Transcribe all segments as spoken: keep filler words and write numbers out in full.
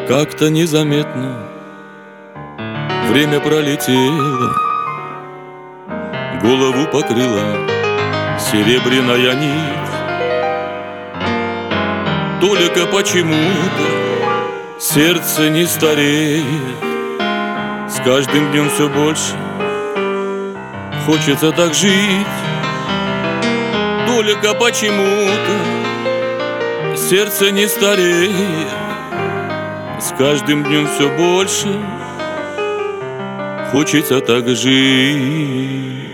Как-то незаметно время пролетело, голову покрыла серебряная нить. Только почему-то сердце не стареет, с каждым днем все больше хочется так жить. Только почему-то сердце не стареет, с каждым днем все больше хочется так жить.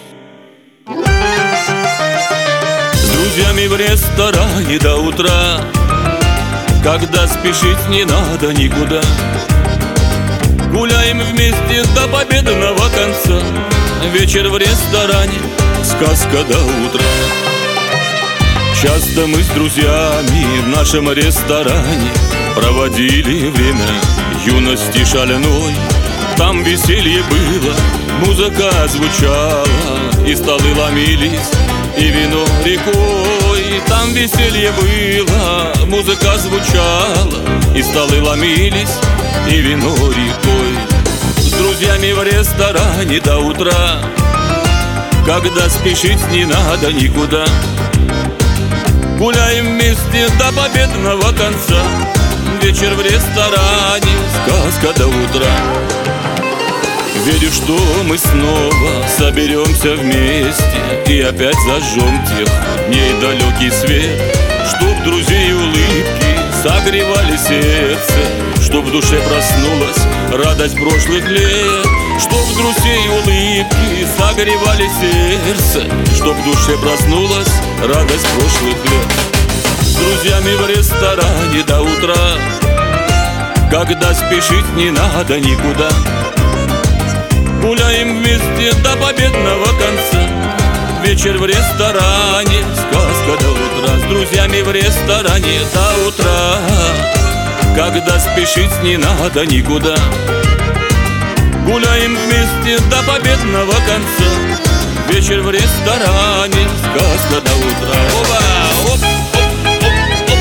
С друзьями в ресторане до утра, когда спешить не надо никуда. Гуляем вместе до победного конца. Вечер в ресторане, сказка до утра. Часто мы с друзьями в нашем ресторане проводили время юности шальной. Там веселье было, музыка звучала, и столы ломились, и вино рекой. Там веселье было, музыка звучала, и столы ломились, и вино рекой. С друзьями в ресторане до утра, когда спешить не надо никуда. Гуляем вместе до победного конца. Вечер в ресторане, сказка до утра. Верю, что мы снова соберемся вместе и опять зажжем тех дней далекий свет, чтоб друзей улыбки согревали сердце, чтоб в душе проснулась радость прошлых лет. Чтоб в друзей улыбки согревали сердце, чтоб в душе проснулась радость прошлых лет. С друзьями в ресторане до утра, когда спешить не надо никуда. Гуляем вместе до победного конца. Вечер в ресторане, сказка до утра. С друзьями в ресторане до утра, когда спешить не надо никуда. Гуляем вместе до победного конца. Вечер в ресторане, сказка до утра. Оба, оп, оп, оп, оп.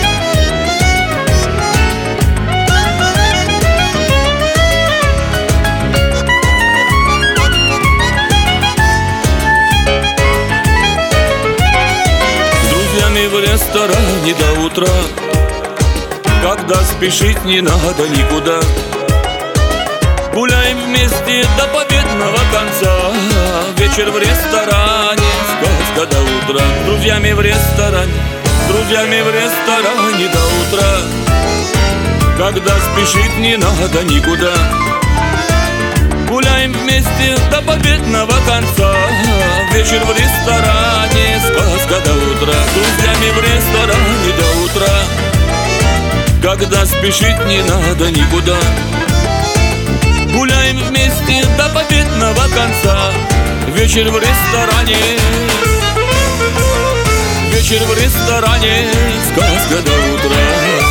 С друзьями в ресторане до утра, когда спешить не надо никуда. Гуляем вместе до победного конца. Вечер в ресторане, сказка до утра. С друзьями в ресторане, с друзьями в ресторане до утра, когда спешить не надо никуда. Гуляем вместе до победного конца. Вечер в ресторане, сказка до утра. С друзьями в ресторане до утра, когда спешить не надо никуда. Гуляем вместе до победного конца. Вечер в ресторане, вечер в ресторане, сказка до утра.